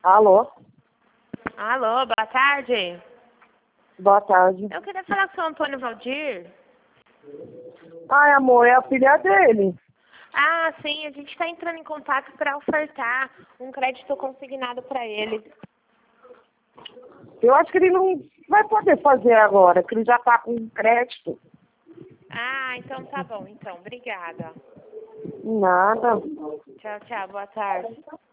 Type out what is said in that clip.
Alô? Alô, boa tarde. Boa tarde. Eu queria falar com o seu Antônio Valdir. Ai, amor, é a filha dele. Ah, sim, a gente está entrando em contato para ofertar um crédito consignado para ele. Eu acho que ele não vai poder fazer agora, que ele já tá com crédito. Ah, então tá bom, então. Obrigada. Nada. Tchau, tchau, boa tarde.